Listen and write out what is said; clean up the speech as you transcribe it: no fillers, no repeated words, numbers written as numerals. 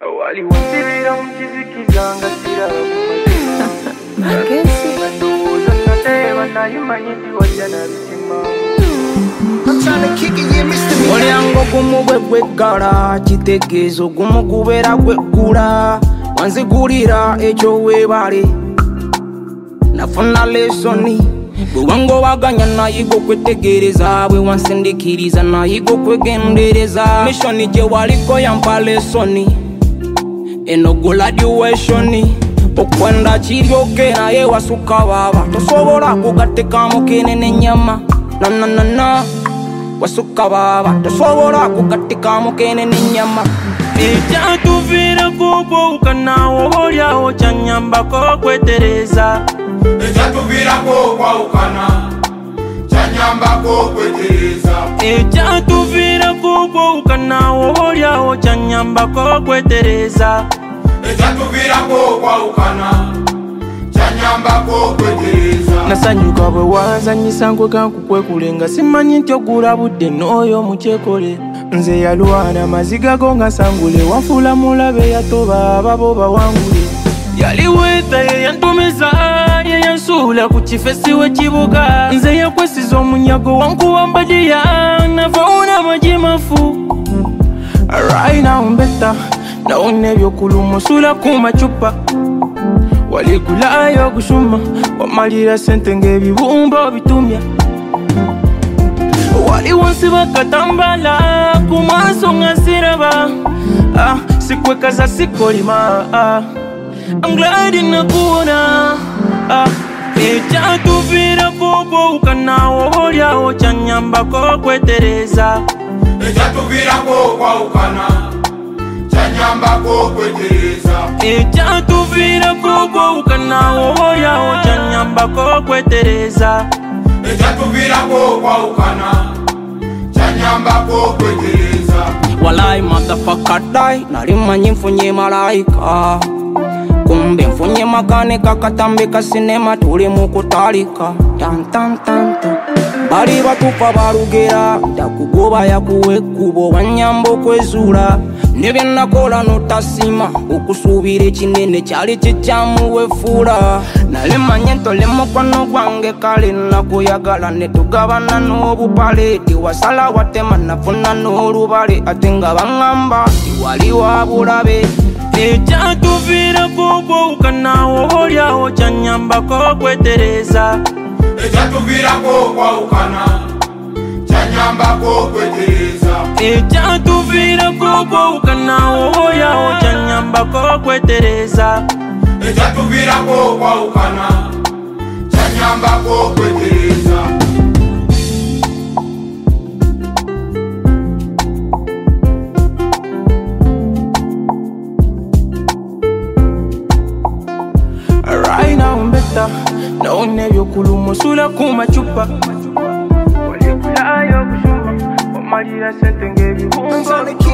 Wali wasibira mukizikizanga siraba Makesi ndowoza nateba nayimanyi nti wajja nabisima Olyango gumu gweggala kitegeezo gumu gubeera gweggula wanzigulira ekyo weebale nafuna lesoni bwe wangobaganya nayiga okwetegereza bwe wansindikiriza nayiga okwegendereza mishoni gye waliko yampa lesoni eno graduationi okwenda kiryoke naye wasuka baba tosobola kugattekamu kene n'ennyama nananana wasuka baba tosobola kugattekamu kene n'ennyama ekyatuviirako okwawukana oba olyawo kyanyambako okwetereza ekyatuviirako okwawukana kyanyambako okwetereza ekyatuviirako okwawukana oba olyawo kyanyambako okwetereza ekyatuviirako okwawukana kyanyambako okwetereza nasanyuka bwe wanzanyisa nkwe kankukwekule nga simanyi nti ogulabudde n'oyo mukyekole nze yalwana maziga go nga sangule wanfuula mulabe yatoba ababo bawangule yali weeta yeyantumiza yeyansuula ku kifesi w'ekibuga nze yakwesiza omunyago wankuwambadiya navauna majimafu right now mbeta nawona ebyokulumusula ku macupa waligulayo ogushuma wamalira sente ng'ebibumba obitumya wali wansi bakatambala ku maaso nga siraba sikwekaza sikolima I'm glad nakuona ekyatuviirako okwawukana oba olyawo kyanyambako okwetereza ekyatuviirako okwawukana kyanyambako okwetereza ekyatuviirako okwawukana oba olyawo kyanyambako okwetereza ekyatuviirako okwawukana kyanyambako okwetereza Walai motherfucker die nali manyi nfunye malayika kumbe nfunye makanika katambi ka sinema tuli mu kutaalika tantantantan bali batufa balugera takugoba yakuwa ekkubo wanyamba okwezuula ne bye nakola notasima okusuubira ekinene kyali kikyamuwefuula nali manye ntole mukono gwange kale nakuyagala ne tugabana n'obupaleeti wasala watema nafuna n'olubale ate nga baŋŋamba tiwali wa bulabe ekyatuviirako okwawukana oba olyawo kyanyambako okwetereza ekyatuviirako okwawukana kyanyambako okwetereza ekyatuviirako okwawukana oba olyawo kyanyambako okwetereza ekyatuviirako okwawukana kyanyambako okwetereza right now mbeta nawona ebyokulumusula ku macupa waligulayo ogushuma wamalira sente ng'ebibumba